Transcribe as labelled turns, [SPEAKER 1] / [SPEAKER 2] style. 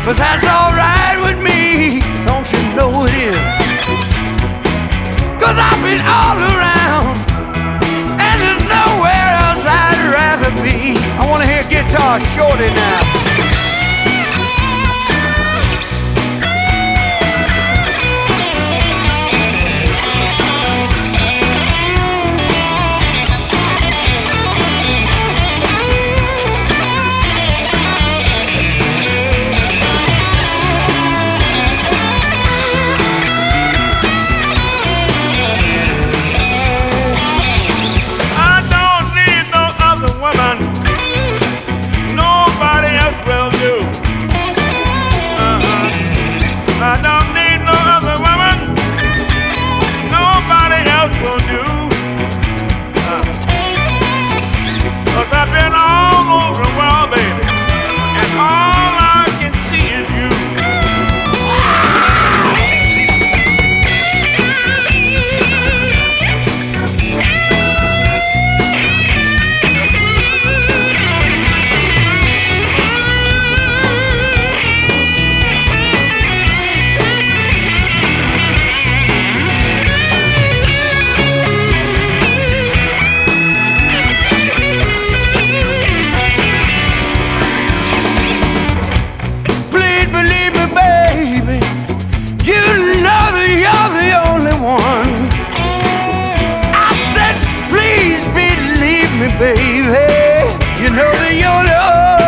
[SPEAKER 1] but that's alright with me. Don't you know it is? 'Cause I've been all around, and there's nowhere else I'd rather be. I wanna hear Guitar Shorty now.
[SPEAKER 2] I don't need no other woman. Nobody else will do. 'Cause I've been all over the world, baby, and all I can see is you.
[SPEAKER 1] Baby, you know that you're the